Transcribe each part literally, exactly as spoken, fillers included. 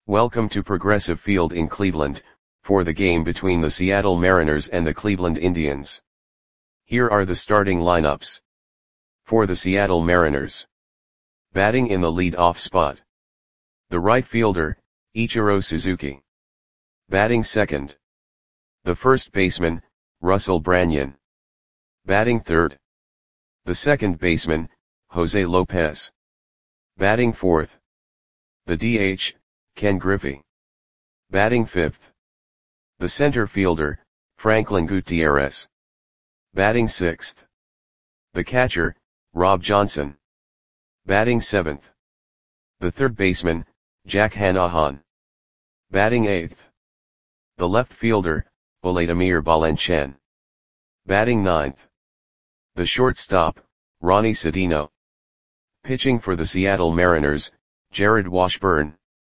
Welcome to Progressive Field in Cleveland, for the game between the Seattle Mariners and the Cleveland Indians. Here are the starting lineups. For the Seattle Mariners. Batting in the lead-off spot. The right fielder, Ichiro Suzuki. Batting second. The first baseman, Russell Branyan. Batting third. The second baseman, Jose Lopez. Batting fourth. The D H, Ken Griffey. Batting fifth. The center fielder, Franklin Gutierrez. Batting sixth. The catcher, Rob Johnson. Batting seventh. The third baseman, Jack Hannahan. Batting eighth. The left fielder, Vladimir Valencian. Batting ninth. The shortstop, Ronnie Sedino. Pitching for the Seattle Mariners, Jared Washburn.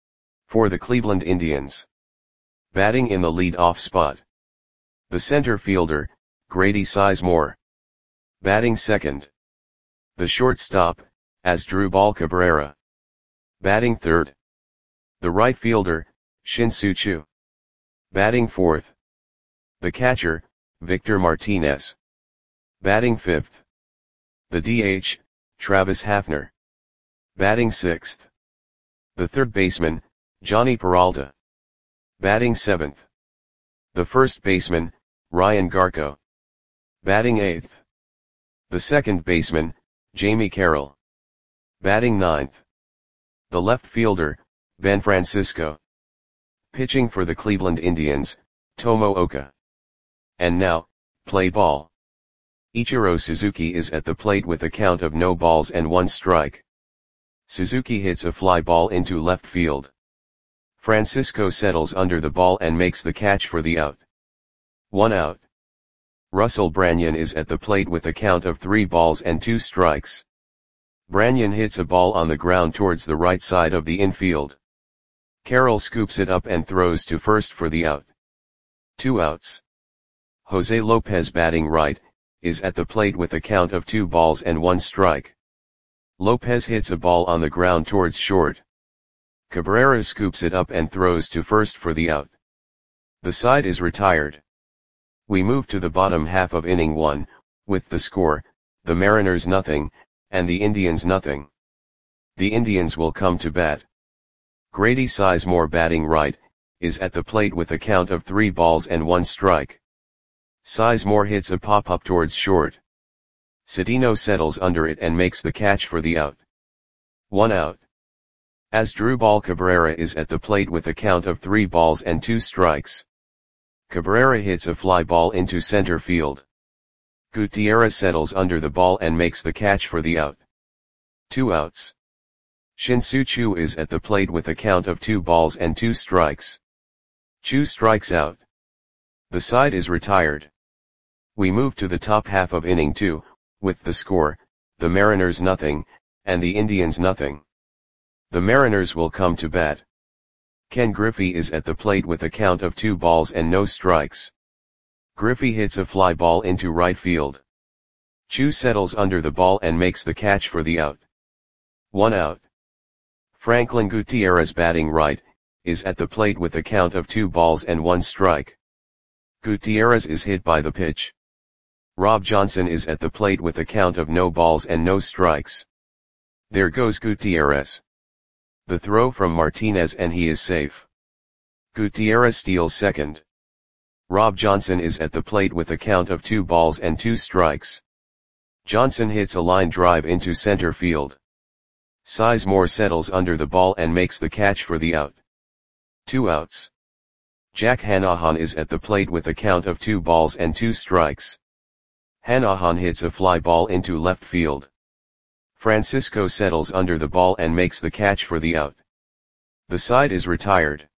For the Cleveland Indians. Batting in the lead-off spot. The center fielder, Grady Sizemore. Batting second. The shortstop, Asdrubal Cabrera. Batting third. The right fielder, Shin-Soo Choo. Batting fourth. The catcher, Victor Martinez. Batting fifth. The D H, Travis Hafner. Batting sixth. The third baseman, Johnny Peralta. Batting seventh. The first baseman, Ryan Garco. Batting eighth. The second baseman, Jamie Carroll. Batting ninth. The left fielder, Ben Francisco. Pitching for the Cleveland Indians, Tomo Oka. And now, play ball. Ichiro Suzuki is at the plate with a count of no balls and one strike. Suzuki hits a fly ball into left field. Francisco settles under the ball and makes the catch for the out. One out. Russell Branyan is at the plate with a count of three balls and two strikes. Branyan hits a ball on the ground towards the right side of the infield. Carroll scoops it up and throws to first for the out. Two outs. Jose Lopez, batting right, is at the plate with a count of two balls and one strike. Lopez hits a ball on the ground towards short. Cabrera scoops it up and throws to first for the out. The side is retired. We move to the bottom half of inning one, with the score, the Mariners nothing, and the Indians nothing. The Indians will come to bat. Grady Sizemore, batting right, is at the plate with a count of three balls and one strike. Sizemore hits a pop-up towards short. Sedino settles under it and makes the catch for the out. One out. Asdrubal Cabrera is at the plate with a count of three balls and two strikes. Cabrera hits a fly ball into center field. Gutierrez settles under the ball and makes the catch for the out. Two outs. Shin-Soo Choo is at the plate with a count of two balls and two strikes. Choo strikes out. The side is retired. We move to the top half of inning two, with the score, the Mariners nothing, and the Indians nothing. The Mariners will come to bat. Ken Griffey is at the plate with a count of two balls and no strikes. Griffey hits a fly ball into right field. Choo settles under the ball and makes the catch for the out. One out. Franklin Gutierrez, batting right, is at the plate with a count of two balls and one strike. Gutierrez is hit by the pitch. Rob Johnson is at the plate with a count of no balls and no strikes. There goes Gutierrez. The throw from Martinez and he is safe. Gutierrez steals second. Rob Johnson is at the plate with a count of two balls and two strikes. Johnson hits a line drive into center field. Sizemore settles under the ball and makes the catch for the out. Two outs. Jack Hannahan is at the plate with a count of two balls and two strikes. Hannahan hits a fly ball into left field. Francisco settles under the ball and makes the catch for the out. The side is retired.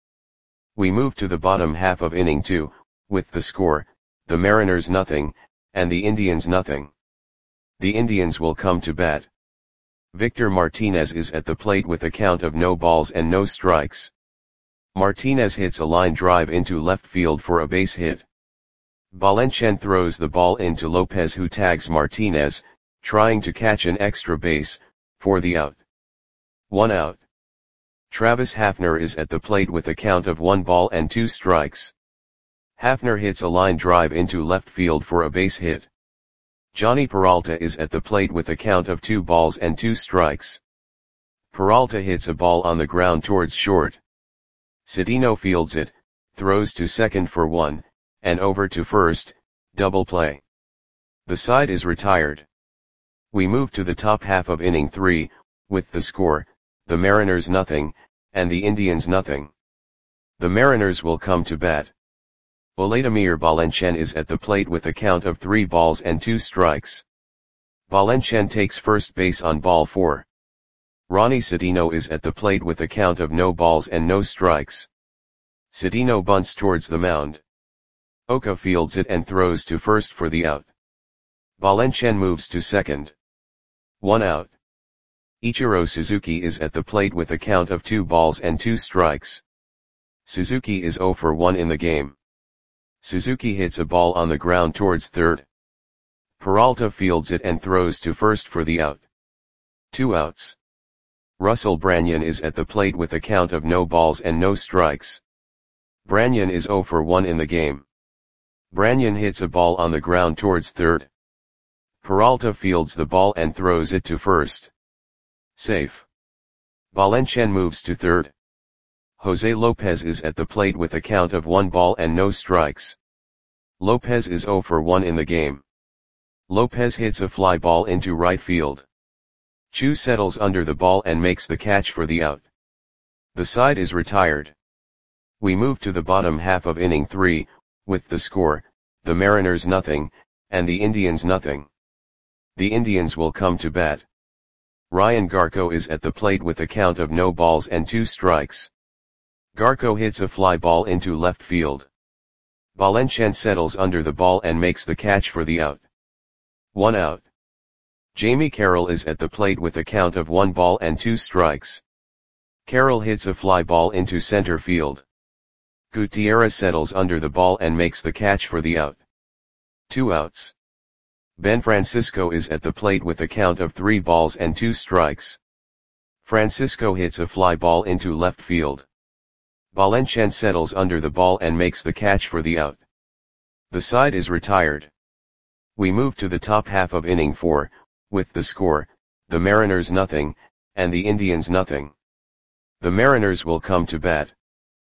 We move to the bottom half of inning two, with the score, the Mariners nothing, and the Indians nothing. The Indians will come to bat. Victor Martinez is at the plate with a count of no balls and no strikes. Martinez hits a line drive into left field for a base hit. Valencian throws the ball into Lopez, who tags Martinez, trying to catch an extra base, for the out. One out. Travis Hafner is at the plate with a count of one ball and two strikes. Hafner hits a line drive into left field for a base hit. Johnny Peralta is at the plate with a count of two balls and two strikes. Peralta hits a ball on the ground towards short. Cedeno fields it, throws to second for one, and over to first, double play. The side is retired. We move to the top half of inning three, with the score, the Mariners nothing, and the Indians nothing. The Mariners will come to bat. Vladimir Valencian is at the plate with a count of three balls and two strikes. Valencian takes first base on ball four. Ronnie Cedeno is at the plate with a count of no balls and no strikes. Cedeno bunts towards the mound. Oka fields it and throws to first for the out. Valencian moves to second. One out. Ichiro Suzuki is at the plate with a count of two balls and two strikes. Suzuki is zero for one in the game. Suzuki hits a ball on the ground towards third. Peralta fields it and throws to first for the out. Two outs. Russell Branyan is at the plate with a count of no balls and no strikes. Branyan is zero for one in the game. Branyan hits a ball on the ground towards third. Peralta fields the ball and throws it to first. Safe. Valencian moves to third. Jose Lopez is at the plate with a count of one ball and no strikes. Lopez is zero for one in the game. Lopez hits a fly ball into right field. Chu settles under the ball and makes the catch for the out. The side is retired. We move to the bottom half of inning three, with the score, the Mariners nothing, and the Indians nothing. The Indians will come to bat. Ryan Garco is at the plate with a count of no balls and two strikes. Garco hits a fly ball into left field. Valencian settles under the ball and makes the catch for the out. One out. Jamie Carroll is at the plate with a count of one ball and two strikes. Carroll hits a fly ball into center field. Gutierrez settles under the ball and makes the catch for the out. Two outs. Ben Francisco is at the plate with a count of three balls and two strikes. Francisco hits a fly ball into left field. Valencian settles under the ball and makes the catch for the out. The side is retired. We move to the top half of inning four, with the score, the Mariners nothing, and the Indians nothing. The Mariners will come to bat.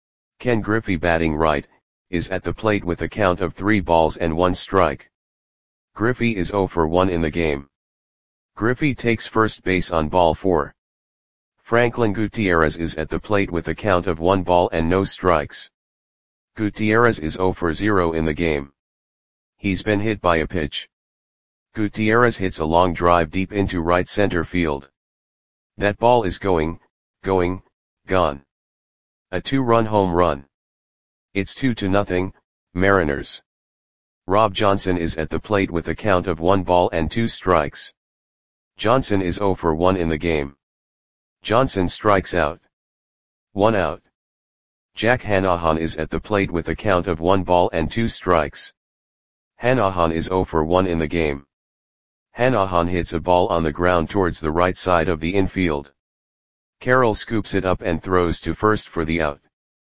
Ken Griffey, batting right, is at the plate with a count of three balls and one strike. Griffey is zero for one in the game. Griffey takes first base on ball four. Franklin Gutierrez is at the plate with a count of one ball and no strikes. Gutierrez is zero for zero in the game. He's been hit by a pitch. Gutierrez hits a long drive deep into right center field. That ball is going, going, gone. A two-run home run. It's two to nothing, Mariners. Rob Johnson is at the plate with a count of one ball and two strikes. Johnson is zero for one in the game. Johnson strikes out. One out. Jack Hanahan is at the plate with a count of one ball and two strikes. Hanahan is zero for one in the game. Hanahan hits a ball on the ground towards the right side of the infield. Carroll scoops it up and throws to first for the out.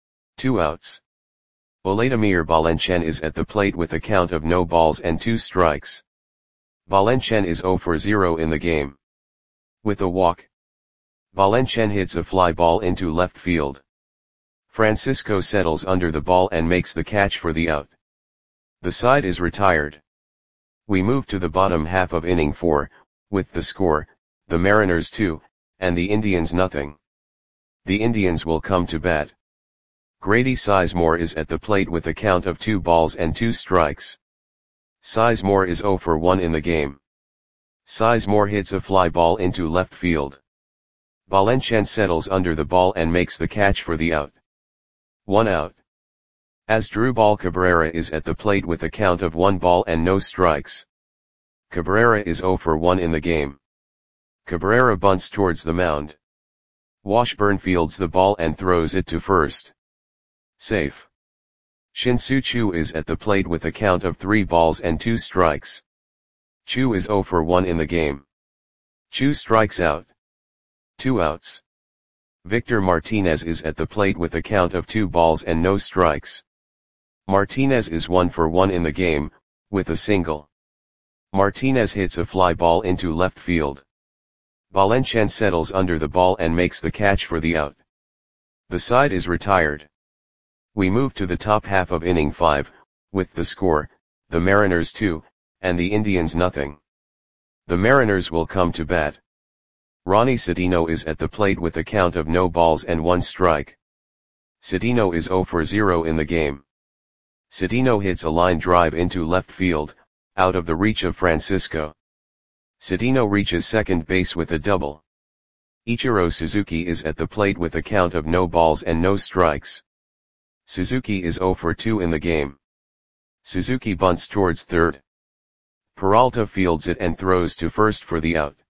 Two outs. Vladimir Valencian is at the plate with a count of no balls and two strikes. Valencian is zero for zero in the game. With a walk. Valencian hits a fly ball into left field. Francisco settles under the ball and makes the catch for the out. The side is retired. We move to the bottom half of inning four, with the score, the Mariners two, and the Indians nothing. The Indians will come to bat. Grady Sizemore is at the plate with a count of two balls and two strikes. Sizemore is zero for one in the game. Sizemore hits a fly ball into left field. Valencian settles under the ball and makes the catch for the out. One out. Asdrubal Cabrera is at the plate with a count of one ball and no strikes. Cabrera is zero for one in the game. Cabrera bunts towards the mound. Washburn fields the ball and throws it to first. Safe. Shin-Soo Choo is at the plate with a count of three balls and two strikes. Choo is zero for one in the game. Choo strikes out. Two outs. Victor Martinez is at the plate with a count of two balls and no strikes. Martinez is one for one in the game, with a single. Martinez hits a fly ball into left field. Valencian settles under the ball and makes the catch for the out. The side is retired. We move to the top half of inning five, with the score, the Mariners two, and the Indians nothing. The Mariners will come to bat. Ronnie Cedeno is at the plate with a count of no balls and one strike. Cedeno is zero for zero in the game. Cedeno hits a line drive into left field, out of the reach of Francisco. Cedeno reaches second base with a double. Ichiro Suzuki is at the plate with a count of no balls and no strikes. Suzuki is zero for two in the game. Suzuki bunts towards third. Peralta fields it and throws to first for the out.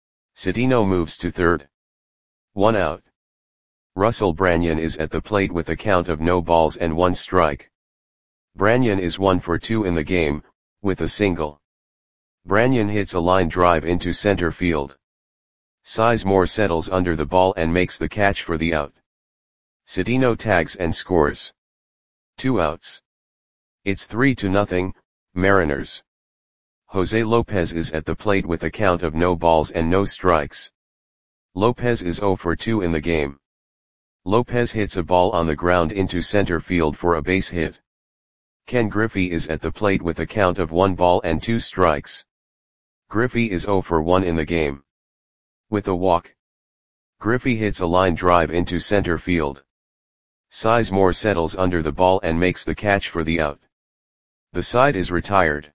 Cedeno moves to third. One out. Russell Branyan is at the plate with a count of no balls and one strike. Branyan is one for two in the game, with a single. Branyan hits a line drive into center field. Sizemore settles under the ball and makes the catch for the out. Cedeno tags and scores. Two outs. It's three to nothing, Mariners. Jose Lopez is at the plate with a count of no balls and no strikes. Lopez is zero for two in the game. Lopez hits a ball on the ground into center field for a base hit. Ken Griffey is at the plate with a count of one ball and two strikes. Griffey is zero for one in the game. With a walk. Griffey hits a line drive into center field. Sizemore settles under the ball and makes the catch for the out. The side is retired.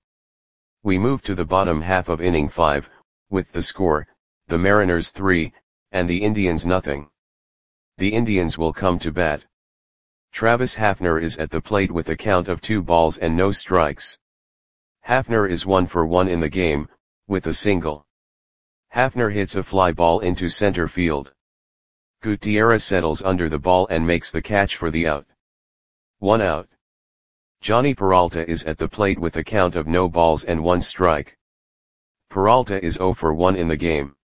We move to the bottom half of inning five, with the score, the Mariners three, and the Indians nothing. The Indians will come to bat. Travis Hafner is at the plate with a count of two balls and no strikes. Hafner is one for one in the game, with a single. Hafner hits a fly ball into center field. Gutierrez settles under the ball and makes the catch for the out. One out. Johnny Peralta is at the plate with a count of no balls and one strike. Peralta is zero for one in the game.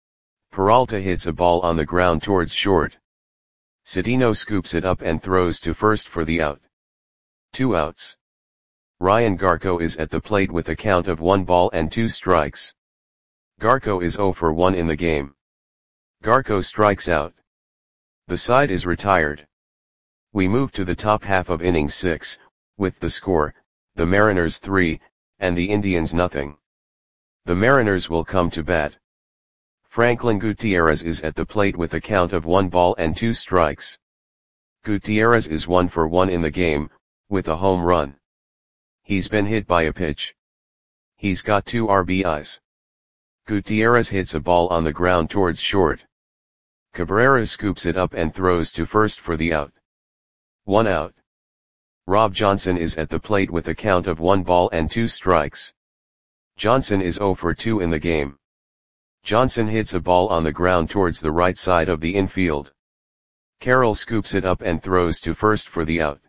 Peralta hits a ball on the ground towards short. Cedeno scoops it up and throws to first for the out. Two outs. Ryan Garco is at the plate with a count of one ball and two strikes. Garco is zero for one in the game. Garco strikes out. The side is retired. We move to the top half of inning six, with the score, the Mariners three, and the Indians nothing. The Mariners will come to bat. Franklin Gutierrez is at the plate with a count of one ball and two strikes. Gutierrez is one for one in the game, with a home run. He's been hit by a pitch. He's got two R B Is. Gutierrez hits a ball on the ground towards short. Cabrera scoops it up and throws to first for the out. One out. Rob Johnson is at the plate with a count of one ball and two strikes. Johnson is zero for two in the game. Johnson hits a ball on the ground towards the right side of the infield. Carroll scoops it up and throws to first for the out.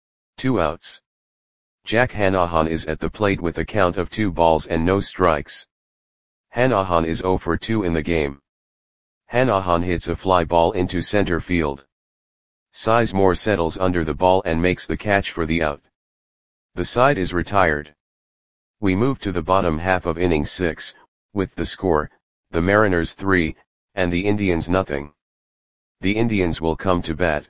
Two outs. Jack Hanahan is at the plate with a count of two balls and no strikes. Hanahan is zero for two in the game. Hanahan hits a fly ball into center field. Sizemore settles under the ball and makes the catch for the out. The side is retired. We move to the bottom half of inning six, with the score, the Mariners three, and the Indians nothing. The Indians will come to bat.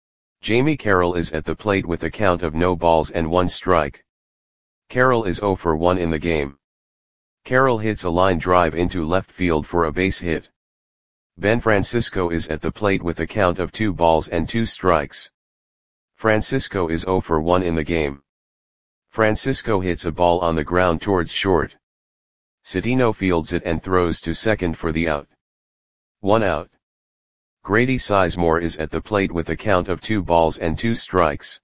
Jamie Carroll is at the plate with a count of no balls and one strike. Carroll is zero for one in the game. Carroll hits a line drive into left field for a base hit. Ben Francisco is at the plate with a count of two balls and two strikes. Francisco is zero for one in the game. Francisco hits a ball on the ground towards short. Cedeno fields it and throws to second for the out. One out. Grady Sizemore is at the plate with a count of two balls and two strikes.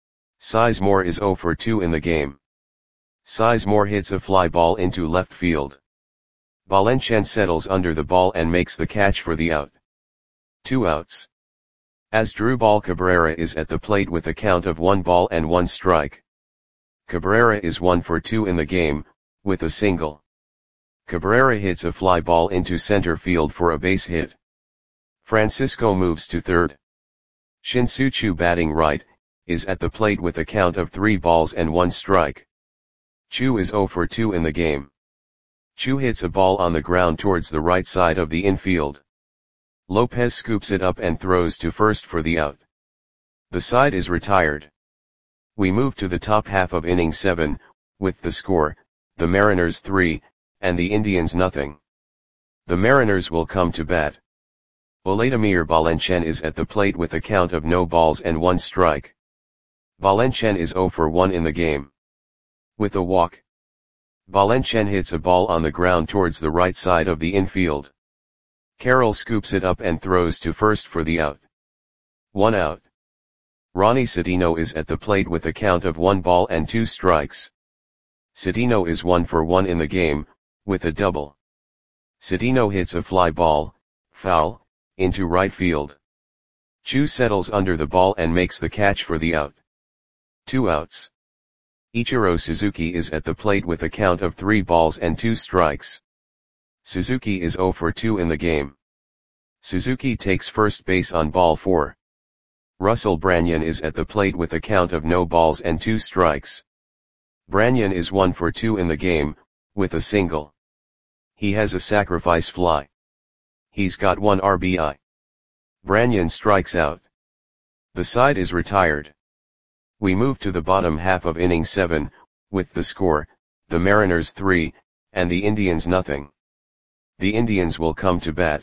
Sizemore is zero for two in the game. Sizemore hits a fly ball into left field. Valencian settles under the ball and makes the catch for the out. Two outs. Asdrubal Cabrera is at the plate with a count of one ball and one strike. Cabrera is one for two in the game, with a single. Cabrera hits a fly ball into center field for a base hit. Francisco moves to third. Shin-Soo Choo, batting right, is at the plate with a count of three balls and one strike. Choo is zero for two in the game. Choo hits a ball on the ground towards the right side of the infield. Lopez scoops it up and throws to first for the out. The side is retired. We move to the top half of inning seven, with the score, the Mariners three, and the Indians nothing. The Mariners will come to bat. Vladimir Valencian is at the plate with a count of no balls and one strike. Valencian is zero for one in the game. With a walk, Valencian hits a ball on the ground towards the right side of the infield. Carroll scoops it up and throws to first for the out. One out. Ronnie Cedeno is at the plate with a count of one ball and two strikes. Cedeno is one for one in the game, with a double. Cedeno hits a fly ball, foul, into right field. Choo settles under the ball and makes the catch for the out. Two outs. Ichiro Suzuki is at the plate with a count of three balls and two strikes. Suzuki is zero for two in the game. Suzuki takes first base on ball four. Russell Branyan is at the plate with a count of no balls and two strikes. Branyan is one for two in the game, with a single. He has a sacrifice fly. He's got one R B I. Branyan strikes out. The side is retired. We move to the bottom half of inning seven, with the score, the Mariners three, and the Indians nothing. The Indians will come to bat.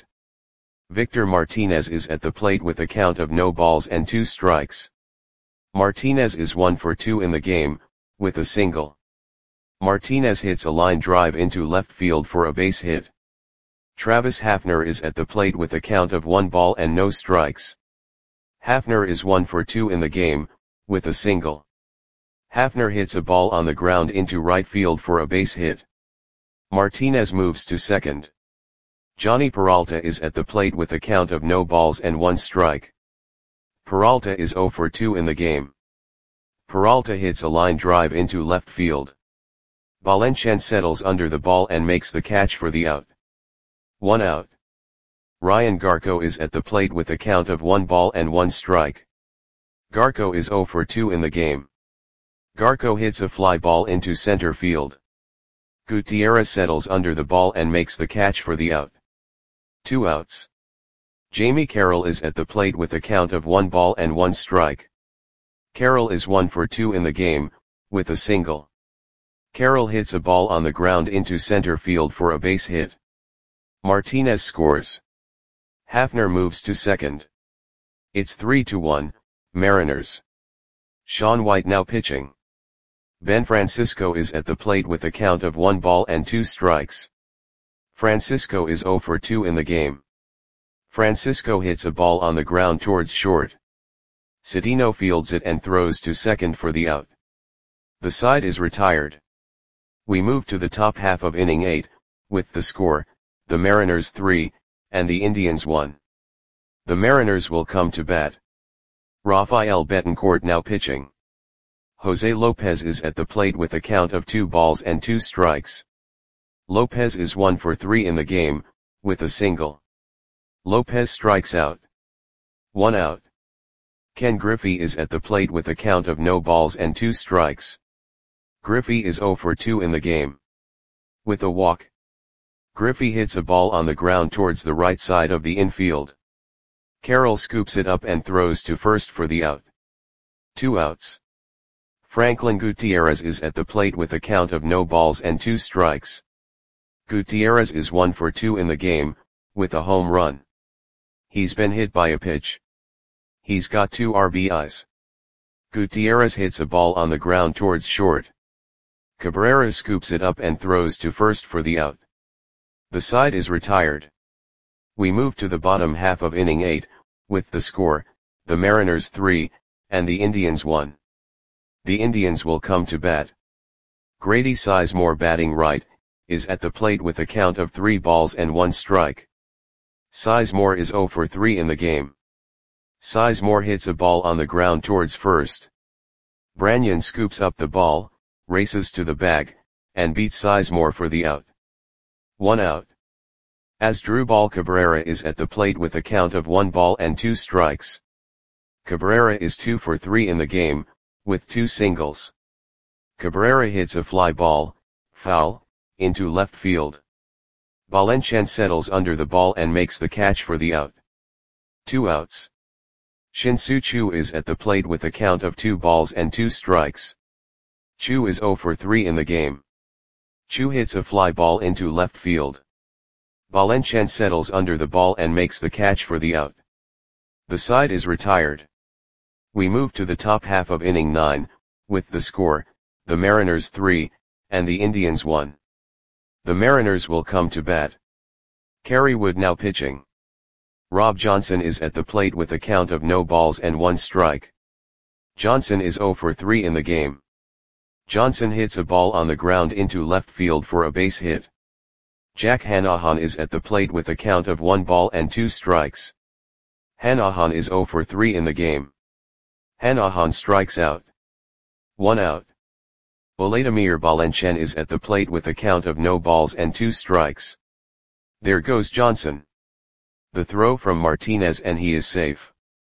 Victor Martinez is at the plate with a count of no balls and two strikes. Martinez is one for two in the game, with a single. Martinez hits a line drive into left field for a base hit. Travis Hafner is at the plate with a count of one ball and no strikes. Hafner is one for two in the game, with a single. Hafner hits a ball on the ground into right field for a base hit. Martinez moves to second. Johnny Peralta is at the plate with a count of no balls and one strike. Peralta is zero for two in the game. Peralta hits a line drive into left field. Valencian settles under the ball and makes the catch for the out. One out. Ryan Garco is at the plate with a count of one ball and one strike. Garco is zero for two in the game. Garco hits a fly ball into center field. Gutierrez settles under the ball and makes the catch for the out. Two outs. Jamie Carroll is at the plate with a count of one ball and one strike. Carroll is one for two in the game, with a single. Carroll hits a ball on the ground into center field for a base hit. Martinez scores. Hafner moves to second. It's three to one, Mariners. Sean White now pitching. Ben Francisco is at the plate with a count of one ball and two strikes. Francisco is zero for two in the game. Francisco hits a ball on the ground towards short. Cedeno fields it and throws to second for the out. The side is retired. We move to the top half of inning eight, with the score, the Mariners three, and the Indians one. The Mariners will come to bat. Rafael Betancourt now pitching. Jose Lopez is at the plate with a count of two balls and two strikes. Lopez is one for three in the game, with a single. Lopez strikes out. One out. Ken Griffey is at the plate with a count of no balls and two strikes. Griffey is zero for two in the game. With a walk, Griffey hits a ball on the ground towards the right side of the infield. Carroll scoops it up and throws to first for the out. Two outs. Franklin Gutierrez is at the plate with a count of no balls and two strikes. Gutierrez is one for two in the game, with a home run. He's been hit by a pitch. He's got two R B Is. Gutierrez hits a ball on the ground towards short. Cabrera scoops it up and throws to first for the out. The side is retired. We move to the bottom half of inning eight, with the score, the Mariners three, and the Indians one. The Indians will come to bat. Grady Sizemore, batting right, is at the plate with a count of three balls and one strike. Sizemore is zero for three in the game. Sizemore hits a ball on the ground towards first. Branyan scoops up the ball, races to the bag, and beats Sizemore for the out. One out. Asdrubal Cabrera is at the plate with a count of one ball and two strikes. Cabrera is two for three in the game, with two singles. Cabrera hits a fly ball, foul, into left field. Valencian settles under the ball and makes the catch for the out. Two outs. Shin-Soo Choo is at the plate with a count of two balls and two strikes. Choo is zero for three in the game. Choo hits a fly ball into left field. Valencian settles under the ball and makes the catch for the out. The side is retired. We move to the top half of inning nine, with the score, the Mariners three, and the Indians one. The Mariners will come to bat. Kerry Wood now pitching. Rob Johnson is at the plate with a count of no balls and one strike. Johnson is zero for three in the game. Johnson hits a ball on the ground into left field for a base hit. Jack Hanahan is at the plate with a count of one ball and two strikes. Hanahan is zero for three in the game. Hanahan strikes out. One out. Vladimir Valencian is at the plate with a count of no balls and two strikes. There goes Johnson. The throw from Martinez and he is safe.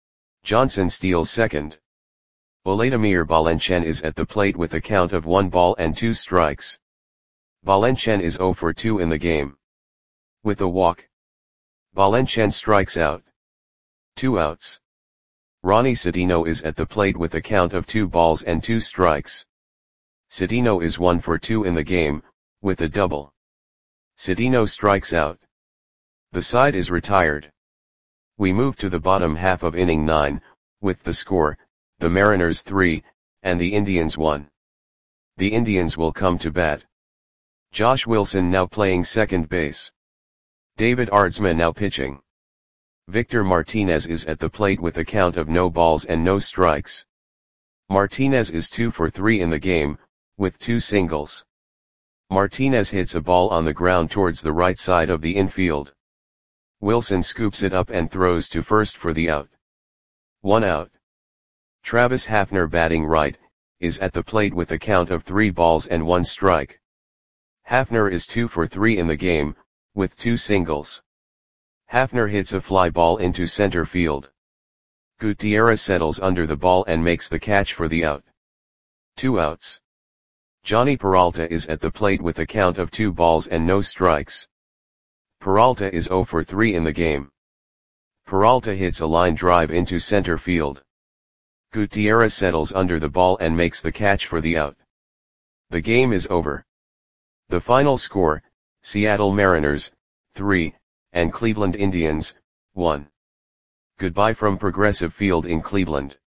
Johnson steals second. Vladimir Valencian is at the plate with a count of one ball and two strikes. Valencian is zero for two in the game. With a walk. Valencian strikes out. Two outs. Ronnie Cedeno is at the plate with a count of two balls and two strikes. Cedeno is one for two in the game, with a double. Cedeno strikes out. The side is retired. We move to the bottom half of inning nine, with the score, the Mariners three, and the Indians one. The Indians will come to bat. Josh Wilson now playing second base. David Aardsma now pitching. Victor Martinez is at the plate with a count of no balls and no strikes. Martinez is two for three in the game, with two singles. Martinez hits a ball on the ground towards the right side of the infield. Wilson scoops it up and throws to first for the out. One out. Travis Hafner batting right, is at the plate with a count of three balls and one strike. Hafner is two for three in the game, with two singles. Hafner hits a fly ball into center field. Gutierrez settles under the ball and makes the catch for the out. Two outs. Johnny Peralta is at the plate with a count of two balls and no strikes. Peralta is zero for three in the game. Peralta hits a line drive into center field. Gutierrez settles under the ball and makes the catch for the out. The game is over. The final score, Seattle Mariners, three, and Cleveland Indians, one. Goodbye from Progressive Field in Cleveland.